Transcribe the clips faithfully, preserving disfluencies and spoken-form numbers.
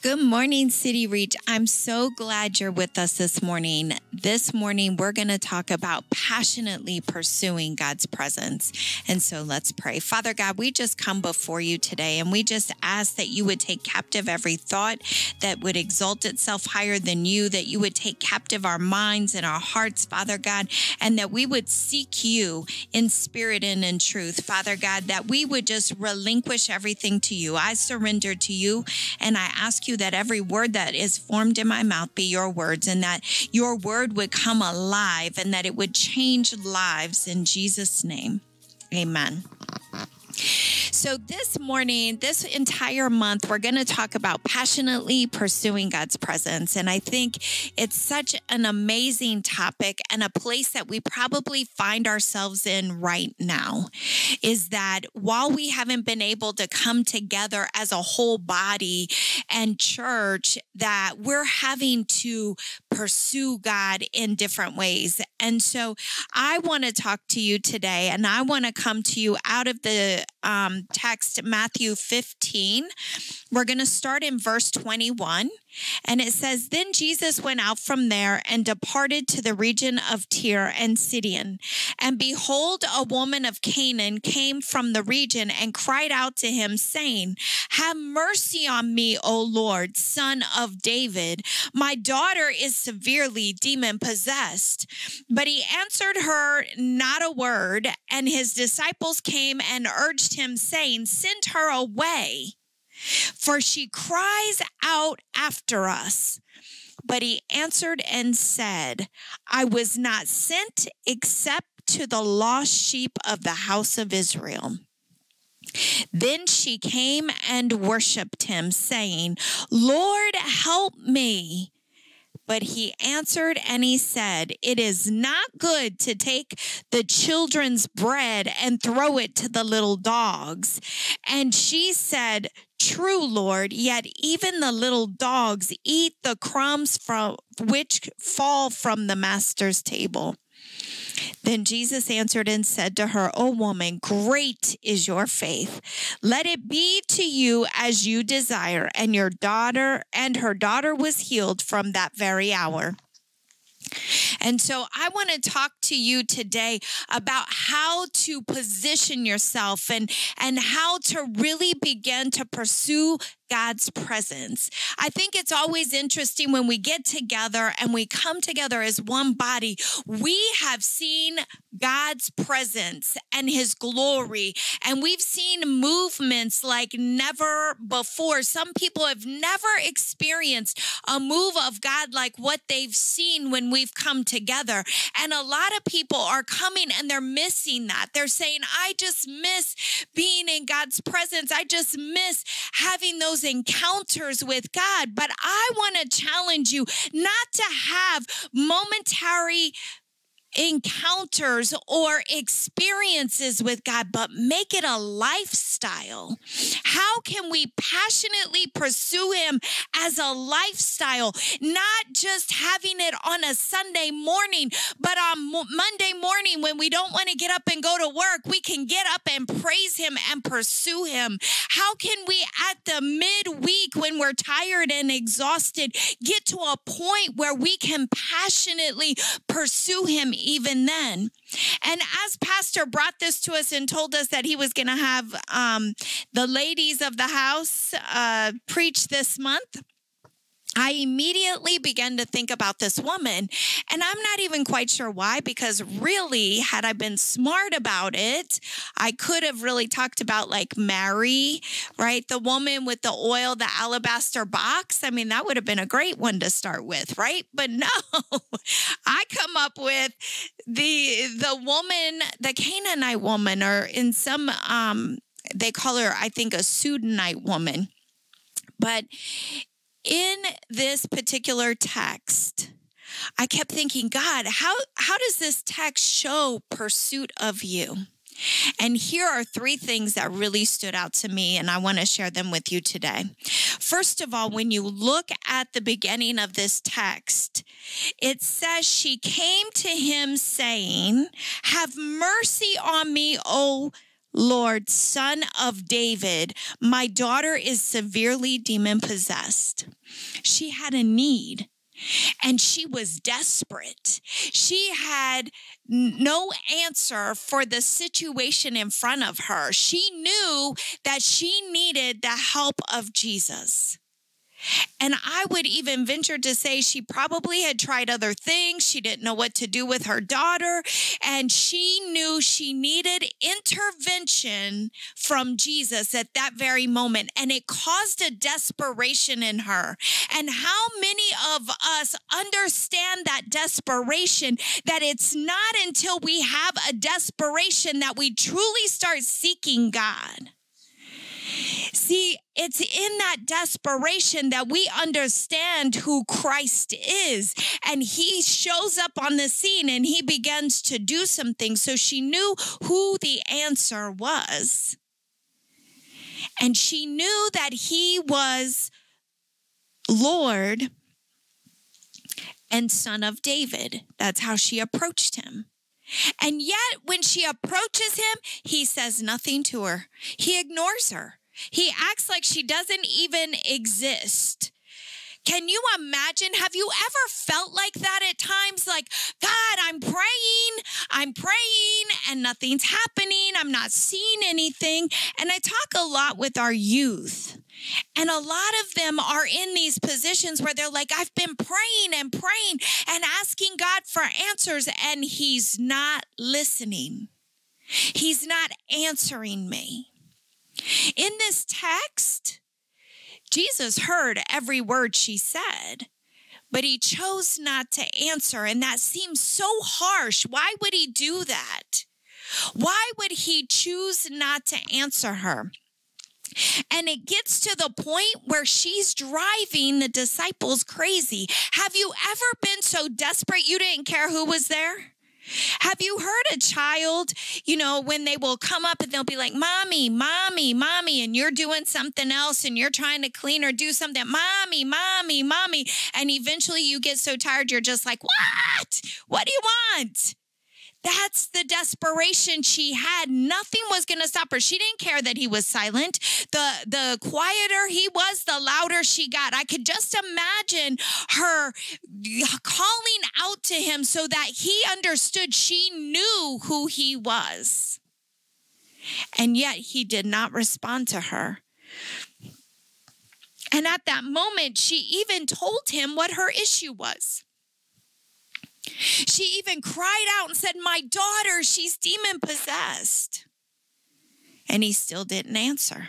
Good morning, City Reach. I'm so glad you're with us this morning. This morning, we're going to talk about passionately pursuing God's presence. And so let's pray. Father God, we just come before you today, and we just ask that you would take captive every thought that would exalt itself higher than you, that you would take captive our minds and our hearts, Father God, and that we would seek you in spirit and in truth, Father God, that we would just relinquish everything to you. I surrender to you, and I ask you that every word that is formed in my mouth be your words, and that your word would come alive and that it would change lives in Jesus' name. Amen. So this morning, this entire month, we're going to talk about passionately pursuing God's presence. And I think it's such an amazing topic, and a place that we probably find ourselves in right now is that while we haven't been able to come together as a whole body and church, that we're having to pursue God in different ways. And so I want to talk to you today, and I want to come to you out of the um, text, Matthew fifteen. We're going to start in verse twenty-one. And it says, "Then Jesus went out from there and departed to the region of Tyre and Sidon. And behold, a woman of Canaan came from the region and cried out to him, saying, 'Have mercy on me, O Lord, son of David. My daughter is severely demon-possessed.' But he answered her not a word. And his disciples came and urged him, saying, 'Send her away, for she cries out after us.' But he answered and said, 'I was not sent except to the lost sheep of the house of Israel.' Then she came and worshipped him, saying, 'Lord, help me.' But he answered and he said, 'It is not good to take the children's bread and throw it to the little dogs.' And she said, 'True, Lord, yet even the little dogs eat the crumbs from which fall from the master's table.' Then Jesus answered and said to her, 'O woman, great is your faith. Let it be to you as you desire.' And your daughter and her daughter was healed from that very hour." And so I want to talk to you today about how to position yourself and, and how to really begin to pursue God's presence. I think it's always interesting when we get together and we come together as one body. We have seen God's presence and his glory, and we've seen movements like never before. Some people have never experienced a move of God like what they've seen when we've come together. And a lot of people are coming and they're missing that. They're saying, "I just miss being in God's presence. I just miss having those encounters with God." But I want to challenge you not to have momentary encounters or experiences with God, but make it a lifestyle. How can we passionately pursue him as a lifestyle, not just having it on a Sunday morning, but on Monday morning when we don't want to get up and go to work, we can get up and praise him and pursue him? How can we at the midweek when we're tired and exhausted get to a point where we can passionately pursue him even then? And as Pastor brought this to us and told us that he was going to have um, the ladies of the house uh, preach this month, I immediately began to think about this woman, and I'm not even quite sure why, because really, had I been smart about it, I could have really talked about like Mary, right? The woman with the oil, the alabaster box. I mean, that would have been a great one to start with, right? But no, I come up with the the woman, the Canaanite woman, or in some, um, they call her, I think, a Sudanite woman. But in this particular text, I kept thinking, God, how, how does this text show pursuit of you? And here are three things that really stood out to me, and I want to share them with you today. First of all, when you look at the beginning of this text, it says she came to him saying, "Have mercy on me, O Lord, son of David. My daughter is severely demon-possessed." She had a need. And she was desperate. She had no answer for the situation in front of her. She knew that she needed the help of Jesus. And I would even venture to say she probably had tried other things. She didn't know what to do with her daughter. And she knew she needed intervention from Jesus at that very moment. And it caused a desperation in her. And how many of us understand that desperation, that it's not until we have a desperation that we truly start seeking God? See, it's in that desperation that we understand who Christ is. And he shows up on the scene and he begins to do some things. So she knew who the answer was. And she knew that he was Lord and Son of David. That's how she approached him. And yet when she approaches him, he says nothing to her. He ignores her. He acts like she doesn't even exist. Can you imagine? Have you ever felt like that at times? Like, God, I'm praying, I'm praying, and nothing's happening. I'm not seeing anything. And I talk a lot with our youth. And a lot of them are in these positions where they're like, I've been praying and praying and asking God for answers, and he's not listening. He's not answering me. In this text, Jesus heard every word she said, but he chose not to answer. And that seems so harsh. Why would he do that? Why would he choose not to answer her? And it gets to the point where she's driving the disciples crazy. Have you ever been so desperate you didn't care who was there? Have you heard a child, you know, when they will come up and they'll be like, mommy, mommy, mommy, and you're doing something else and you're trying to clean or do something, mommy, mommy, mommy. And eventually you get so tired, you're just like, what? What do you want? That's the desperation she had. Nothing was going to stop her. She didn't care that he was silent. The, the quieter he was, the louder she got. I could just imagine her calling out to him so that he understood she knew who he was. And yet he did not respond to her. And at that moment, she even told him what her issue was. She even cried out and said, my daughter, she's demon possessed. And he still didn't answer.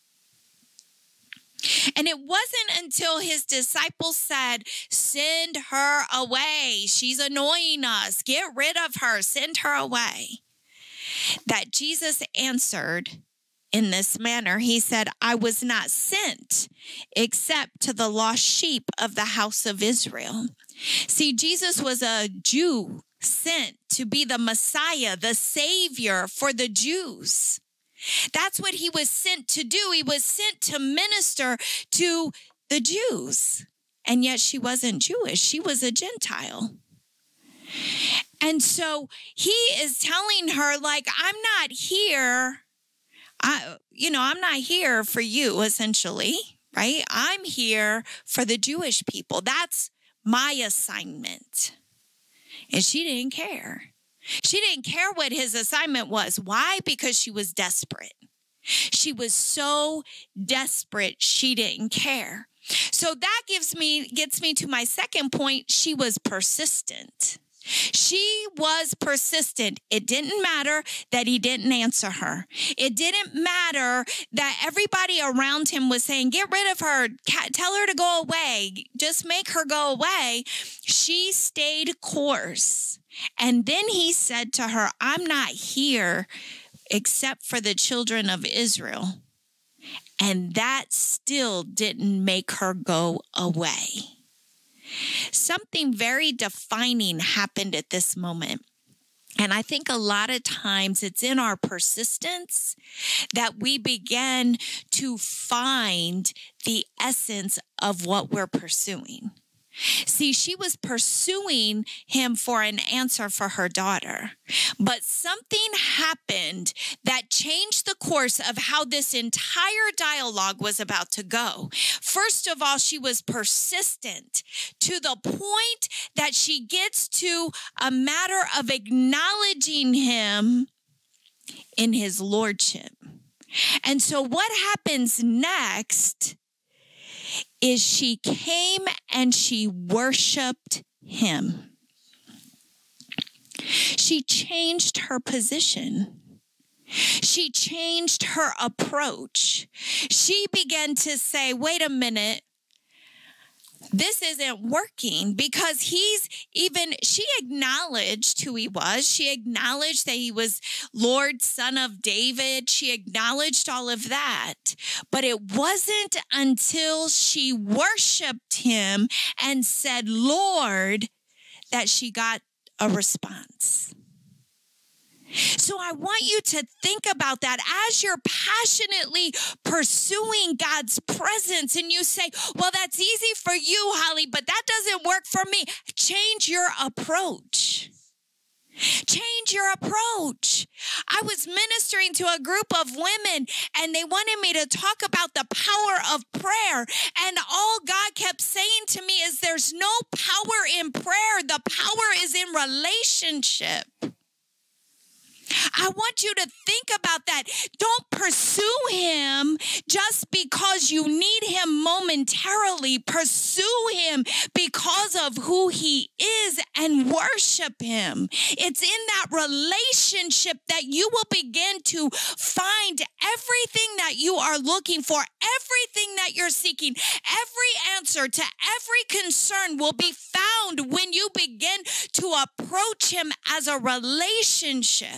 And it wasn't until his disciples said, send her away. She's annoying us. Get rid of her. Send her away. That Jesus answered in this manner. He said, I was not sent except to the lost sheep of the house of Israel. See, Jesus was a Jew sent to be the Messiah, the Savior for the Jews. That's what he was sent to do. He was sent to minister to the Jews. And yet she wasn't Jewish. She was a Gentile. And so he is telling her, like, I'm not here. I, you know, I'm not here for you, essentially, right? I'm here for the Jewish people. That's my assignment. And she didn't care. She didn't care what his assignment was. Why? Because she was desperate. She was so desperate, she didn't care. So that gives me, gets me to my second point. She was persistent. She was persistent. It didn't matter that he didn't answer her. It didn't matter that everybody around him was saying, get rid of her, tell her to go away, just make her go away. She stayed course. And then he said to her, I'm not here except for the children of Israel. And that still didn't make her go away. Something very defining happened at this moment. And I think a lot of times it's in our persistence that we begin to find the essence of what we're pursuing. See, she was pursuing him for an answer for her daughter, but something happened that changed the course of how this entire dialogue was about to go. First of all, she was persistent to the point that she gets to a matter of acknowledging him in his lordship. And so what happens next is she came and she worshiped him. She changed her position. She changed her approach. She began to say, wait a minute, this isn't working, because he's even, she acknowledged who he was. She acknowledged that he was Lord, son of David. She acknowledged all of that. But it wasn't until she worshiped him and said, Lord, that she got a response. So I want you to think about that as you're passionately pursuing God's presence and you say, well, that's easy for you, Holly, but that doesn't work for me. Change your approach. Change your approach. I was ministering to a group of women and they wanted me to talk about the power of prayer. And all God kept saying to me is there's no power in prayer. The power is in relationship. I want you to think about that. Don't pursue him just because you need him momentarily. Pursue him because of who he is and worship him. It's in that relationship that you will begin to find everything that you are looking for, everything that you're seeking, every answer to every concern will be found when you begin to approach him as a relationship.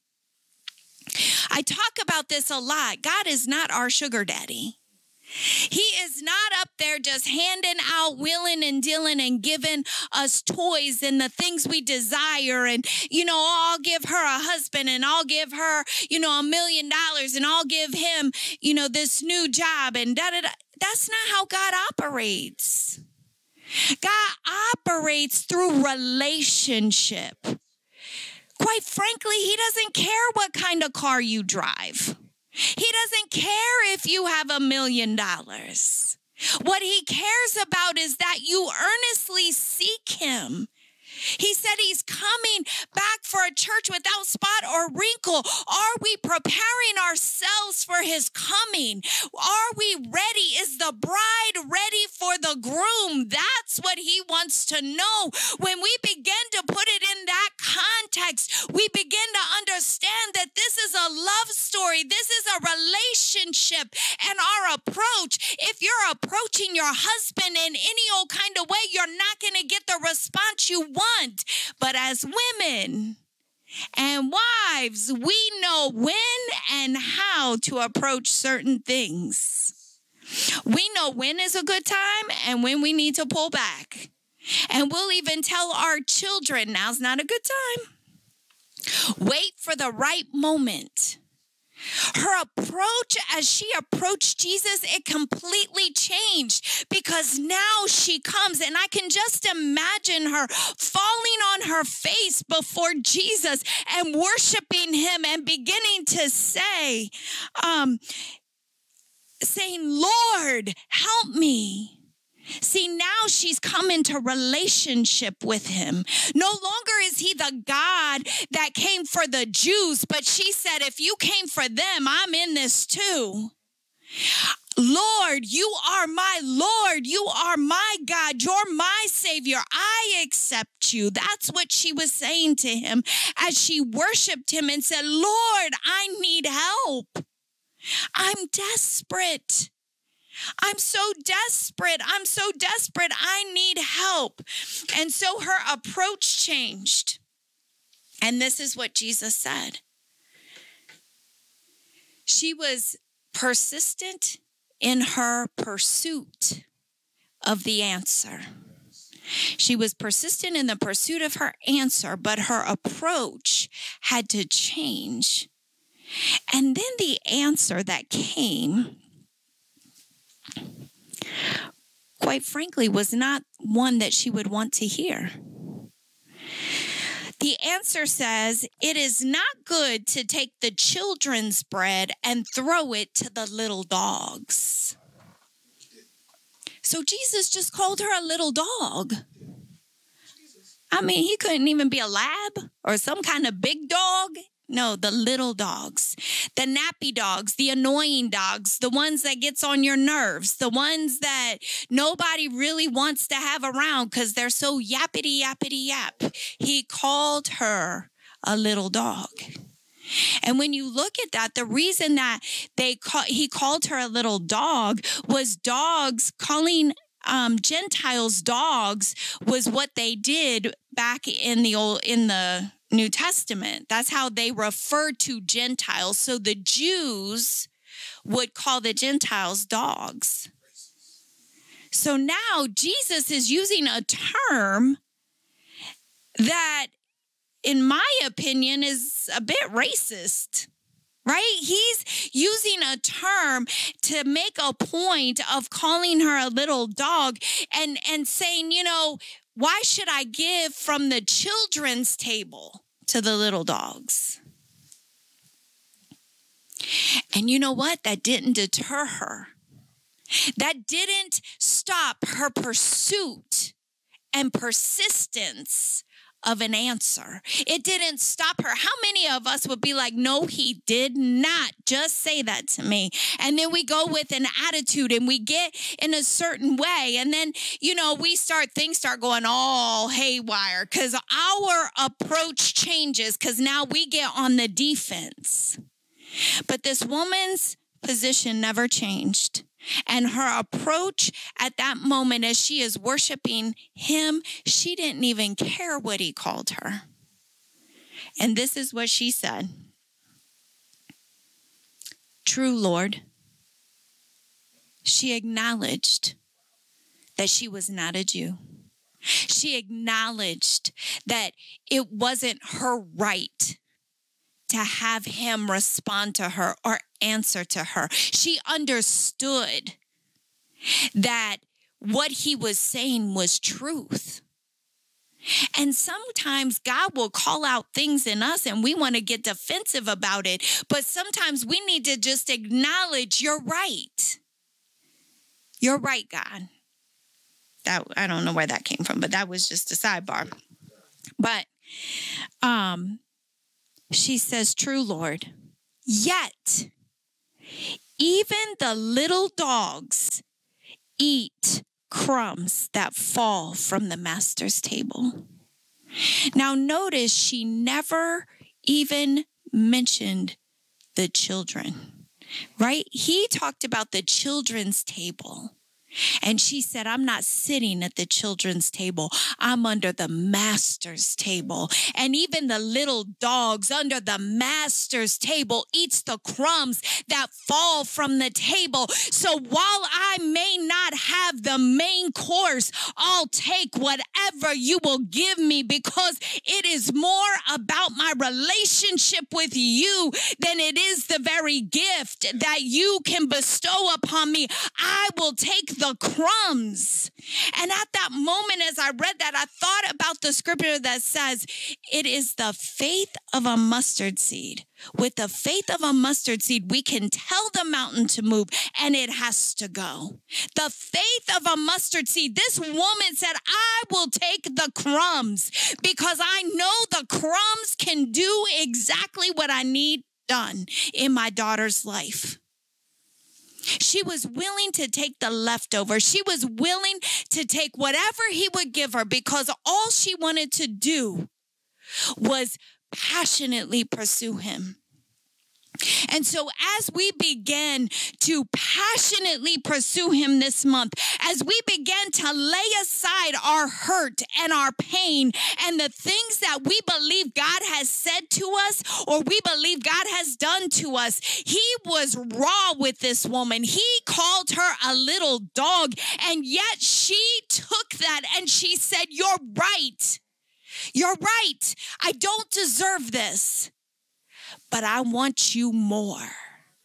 I talk about this a lot. God is not our sugar daddy. He is not up there just handing out, wheeling and dealing and giving us toys and the things we desire. And, you know, oh, I'll give her a husband and I'll give her, you know, a million dollars and I'll give him, you know, this new job and da da da. That's not how God operates. God operates through relationship. Quite frankly, he doesn't care what kind of car you drive. He doesn't care if you have a million dollars. What he cares about is that you earnestly seek him. He said he's coming back for a church without spot or wrinkle. Are we preparing ourselves for his coming? Are we ready? Is the bride ready for the groom? That's what he wants to know. When we begin to put it in that context, we begin to understand that this is a love story. This is a relationship, and our approach, if you're approaching your husband in any old kind of way, you're not going to get the response you want. But as women and wives, we know when and how to approach certain things. We know when is a good time and when we need to pull back. And we'll even tell our children, now's not a good time. Wait for the right moment. Her approach as she approached Jesus, it completely changed because now she comes, and I can just imagine her falling on her face before Jesus and worshiping him and beginning to say, um, saying, Lord, help me. See, now she's come into relationship with him. No longer is he the God that came for the Jews, but she said, if you came for them, I'm in this too. Lord, you are my Lord. You are my God. You're my Savior. I accept you. That's what she was saying to him as she worshiped him and said, Lord, I need help. I'm desperate. I'm so desperate. I'm so desperate. I need help. And so her approach changed. And this is what Jesus said. She was persistent in her pursuit of the answer. She was persistent in the pursuit of her answer, but her approach had to change. And then the answer that came, quite quite frankly, was not one that she would want to hear. The answer says, it is not good to take the children's bread and throw it to the little dogs. So Jesus just called her a little dog. I mean, he couldn't even be a lab or some kind of big dog. No, the little dogs, the nappy dogs, the annoying dogs, the ones that gets on your nerves, the ones that nobody really wants to have around because they're so yappity, yappity, yap. He called her a little dog. And when you look at that, the reason that they call, he called her a little dog was dogs calling um, Gentiles dogs was what they did back in the old in the New Testament. That's how they referred to Gentiles. So the Jews would call the Gentiles dogs. So now Jesus is using a term that, in my opinion, is a bit racist, right? He's using a term to make a point of calling her a little dog and, and saying, you know, why should I give from the children's table to the little dogs? And you know what? That didn't deter her. That didn't stop her pursuit and persistence of an answer. It didn't stop her. How many of us would be like, no, he did not just say that to me? And then we go with an attitude and we get in a certain way. And then, you know, we start, things start going all haywire because our approach changes because now we get on the defense. But this woman's position never changed. And her approach at that moment as she is worshiping him, she didn't even care what he called her. And this is what she said. True, Lord. She acknowledged that she was not a Jew. She acknowledged that it wasn't her right to have him respond to her or answer to her. She understood that what he was saying was truth. And sometimes God will call out things in us and we want to get defensive about it. But sometimes we need to just acknowledge you're right. You're right, God. That I don't know where that came from, but that was just a sidebar. But um she says, true, Lord, yet even the little dogs eat crumbs that fall from the master's table. Now notice she never even mentioned the children, right? He talked about the children's table. And she said, I'm not sitting at the children's table. I'm under the master's table. And even the little dogs under the master's table eats the crumbs that fall from the table. So while I may not have the main course, I'll take whatever you will give me because it is more about my relationship with you than it is the very gift that you can bestow upon me. I will take the crumbs. And at that moment, as I read that, I thought about the scripture that says, it is the faith of a mustard seed. With the faith of a mustard seed, we can tell the mountain to move and it has to go. The faith of a mustard seed. This woman said, I will take the crumbs because I know the crumbs can do exactly what I need done in my daughter's life. She was willing to take the leftover. She was willing to take whatever he would give her because all she wanted to do was passionately pursue him. And so as we begin to passionately pursue him this month, as we begin to lay aside our hurt and our pain and the things that we believe God has said to us or we believe God has done to us, he was raw with this woman. He called her a little dog, and yet she took that and she said, you're right. You're right. I don't deserve this. But I want you more.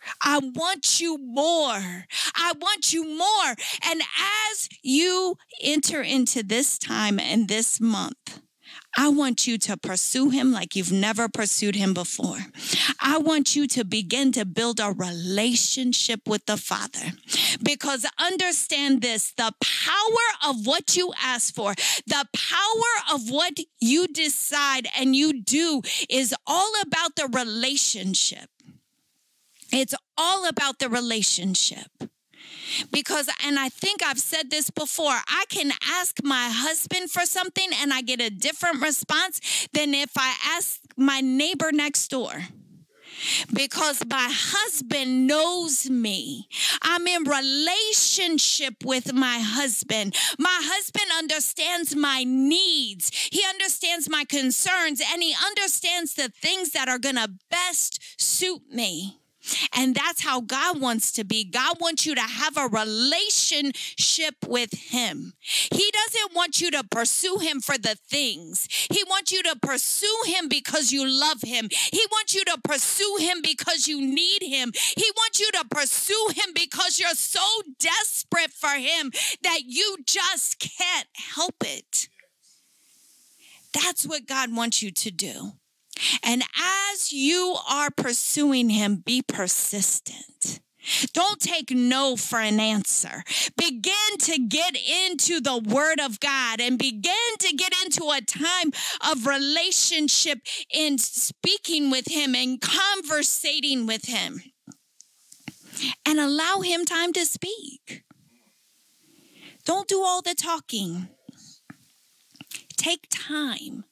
I want you more. I want you more. And as you enter into this time and this month, I want you to pursue him like you've never pursued him before. I want you to begin to build a relationship with the Father. Because understand this, the power of what you ask for, the power of what you decide and you do is all about the relationship. It's all about the relationship. Because, and I think I've said this before, I can ask my husband for something and I get a different response than if I ask my neighbor next door. Because my husband knows me. I'm in relationship with my husband. My husband understands my needs. He understands my concerns, and he understands the things that are going to best suit me. And that's how God wants to be. God wants you to have a relationship with him. He doesn't want you to pursue him for the things. He wants you to pursue him because you love him. He wants you to pursue him because you need him. He wants you to pursue him because you're so desperate for him that you just can't help it. That's what God wants you to do. And as you are pursuing him, be persistent. Don't take no for an answer. Begin to get into the word of God and begin to get into a time of relationship in speaking with him and conversating with him. And allow him time to speak. Don't do all the talking. Take time.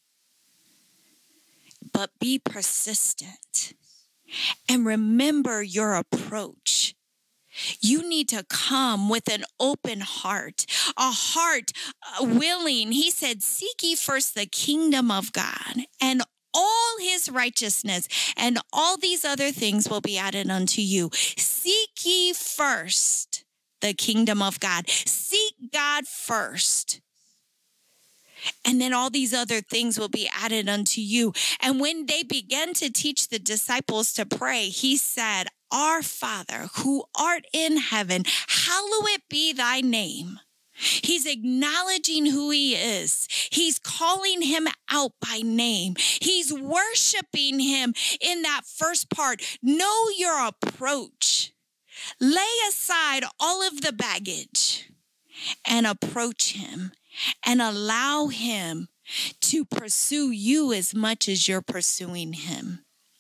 But be persistent and remember your approach. You need to come with an open heart, a heart willing. He said, seek ye first the kingdom of God and all his righteousness, and all these other things will be added unto you. Seek ye first the kingdom of God. Seek God first. And then all these other things will be added unto you. And when they began to teach the disciples to pray, he said, Our Father, who art in heaven, hallowed be thy name. He's acknowledging who he is. He's calling him out by name. He's worshiping him in that first part. Know your approach. Lay aside all of the baggage and approach him. And allow him to pursue you as much as you're pursuing him.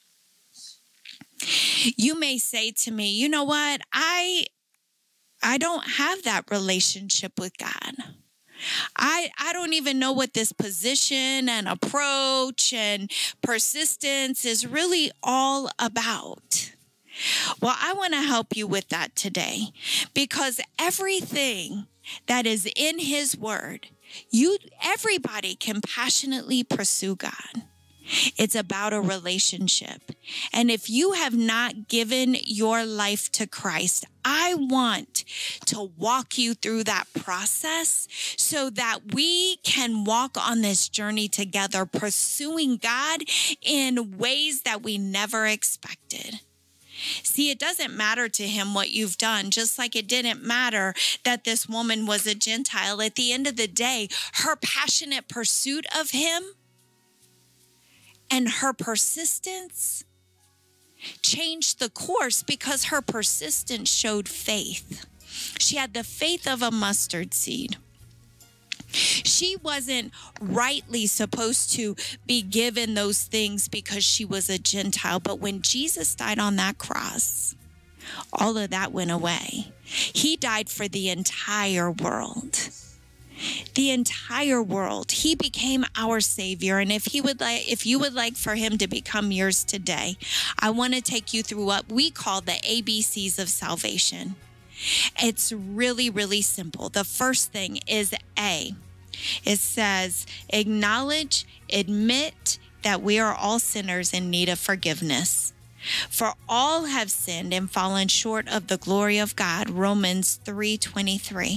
You may say to me, you know what? I I don't have that relationship with God. I I don't even know what this position and approach and persistence is really all about. Well, I want to help you with that today, because everything that is in his word, you everybody can passionately pursue God. It's about a relationship. And if you have not given your life to Christ, I want to walk you through that process so that we can walk on this journey together, pursuing God in ways that we never expected. See, it doesn't matter to him what you've done, just like it didn't matter that this woman was a Gentile. At the end of the day, her passionate pursuit of him and her persistence changed the course, because her persistence showed faith. She had the faith of a mustard seed. She wasn't rightly supposed to be given those things because she was a Gentile. But when Jesus died on that cross, all of that went away. He died for the entire world. The entire world. He became our Savior. And if he would like, if you would like for him to become yours today, I want to take you through what we call the A B Cs of salvation. It's really, really simple. The first thing is A. It says, acknowledge, admit that we are all sinners in need of forgiveness. For all have sinned and fallen short of the glory of God. Romans three twenty-three.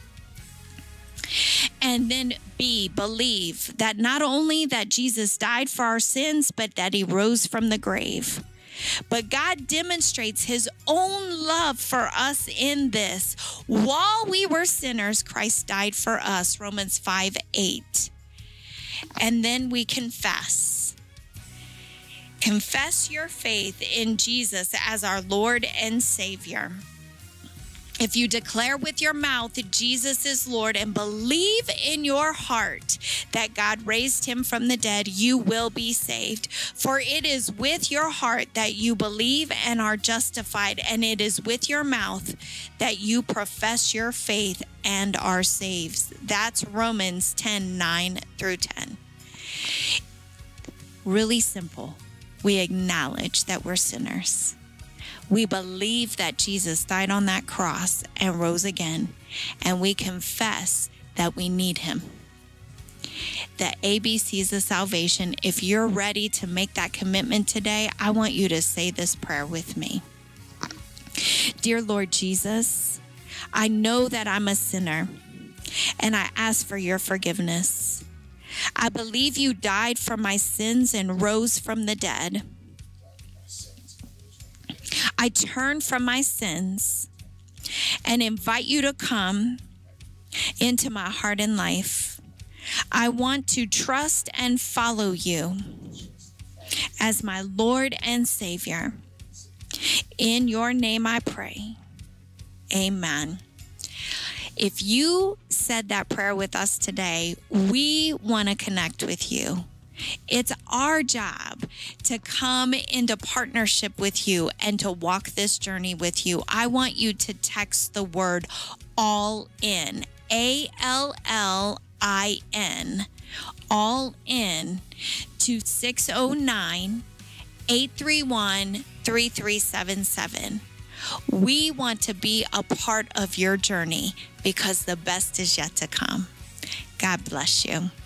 And then B, believe that not only that Jesus died for our sins, but that he rose from the grave. But God demonstrates his own love for us in this. While we were sinners, Christ died for us, Romans five eight. And then we confess. Confess your faith in Jesus as our Lord and Savior. If you declare with your mouth that Jesus is Lord and believe in your heart that God raised him from the dead, you will be saved. For it is with your heart that you believe and are justified, and it is with your mouth that you profess your faith and are saved. That's Romans ten nine through ten. Really simple. We acknowledge that we're sinners. We believe that Jesus died on that cross and rose again, and we confess that we need him. The A B Cs of salvation, if you're ready to make that commitment today, I want you to say this prayer with me. Dear Lord Jesus, I know that I'm a sinner, and I ask for your forgiveness. I believe you died for my sins and rose from the dead. I turn from my sins and invite you to come into my heart and life. I want to trust and follow you as my Lord and Savior. In your name I pray. Amen. If you said that prayer with us today, we want to connect with you. It's our job to come into partnership with you and to walk this journey with you. I want you to text the word all in, A L L I N, all in, to six oh nine, eight three one, three three seven seven. We want to be a part of your journey because the best is yet to come. God bless you.